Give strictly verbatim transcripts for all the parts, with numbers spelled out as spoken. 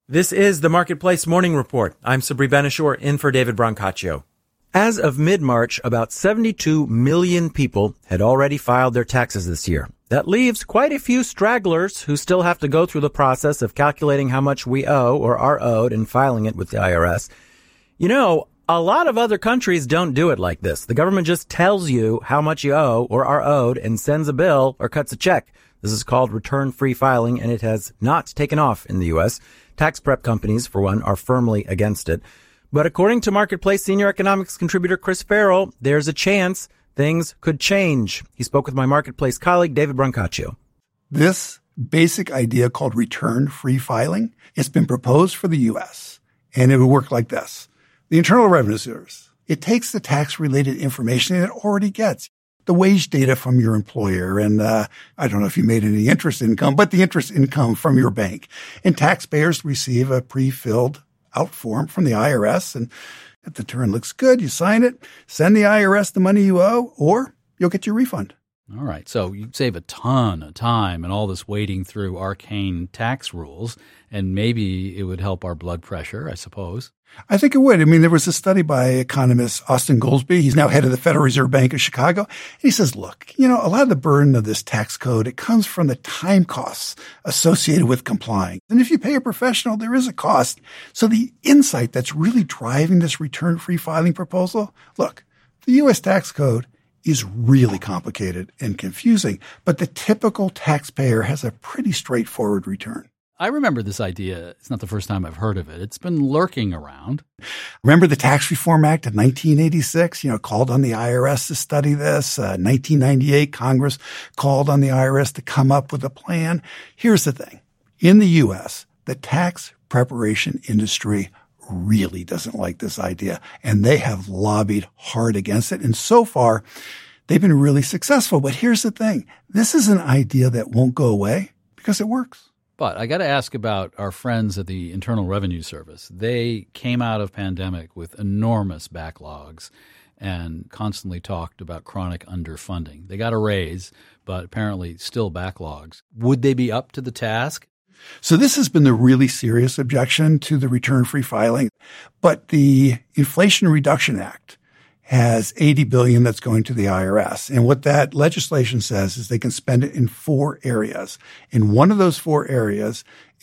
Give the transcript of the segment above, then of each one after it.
This is the Marketplace Morning Report. I'm Sabri Ben-Achour, in for David Brancaccio. As of mid-March, about seventy-two million people had already filed their taxes this year. That leaves quite a few stragglers who still have to go through the process of calculating how much we owe or are owed and filing it with the I R S. You know, a lot of other countries don't do it like this. The government just tells you how much you owe or are owed and sends a bill or cuts a check. This is called return-free filing, and it has not taken off in the U S. Tax prep companies, for one, are firmly against it. But according to Marketplace senior economics contributor Chris Farrell, there's a chance things could change. He spoke with my Marketplace colleague, David Brancaccio. This basic idea called return-free filing, it's been proposed for the U S, and it would work like this. The Internal Revenue Service, it takes the tax-related information it already gets. The wage data from your employer, and uh, I don't know if you made any interest income, but the interest income from your bank. And taxpayers receive a pre-filled out form from the I R S, and if the return looks good, you sign it, send the I R S the money you owe, or you'll get your refund. All right. So you save a ton of time and all this wading through arcane tax rules, and maybe it would help our blood pressure, I suppose. I think it would. I mean, there was a study by economist Austin Goolsbee. He's now head of the Federal Reserve Bank of Chicago. And he says, look, you know, a lot of the burden of this tax code, it comes from the time costs associated with complying. And if you pay a professional, there is a cost. So the insight that's really driving this return-free filing proposal, look, the U S tax code is really complicated and confusing, but the typical taxpayer has a pretty straightforward return. I remember this idea. It's not the first time I've heard of it. It's been lurking around. Remember the Tax Reform Act of nineteen eighty-six, you know, called on the I R S to study this. Uh, nineteen ninety-eight, Congress called on the I R S to come up with a plan. Here's the thing. In the U S, the tax preparation industry really doesn't like this idea, and they have lobbied hard against it. And so far, they've been really successful. But here's the thing. This is an idea that won't go away because it works. But I got to ask about our friends at the Internal Revenue Service. They came out of pandemic with enormous backlogs and constantly talked about chronic underfunding. They got a raise, but apparently still backlogs. Would they be up to the task? So this has been the really serious objection to the return-free filing. But the Inflation Reduction Act has eighty billion dollars that's going to the I R S. And what that legislation says is they can spend it in four areas. And one of those four areas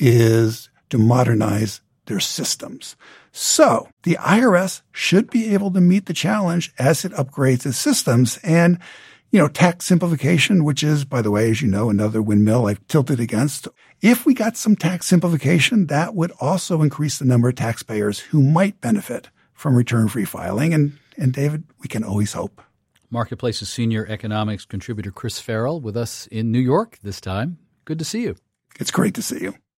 is to modernize their systems. So the I R S should be able to meet the challenge as it upgrades its systems. And, you know, tax simplification, which is, by the way, as you know, another windmill I've tilted against. If we got some tax simplification, that would also increase the number of taxpayers who might benefit from return-free filing. And And David, we can always hope. Marketplace's senior economics contributor Chris Farrell with us in New York this time. Good to see you. It's great to see you.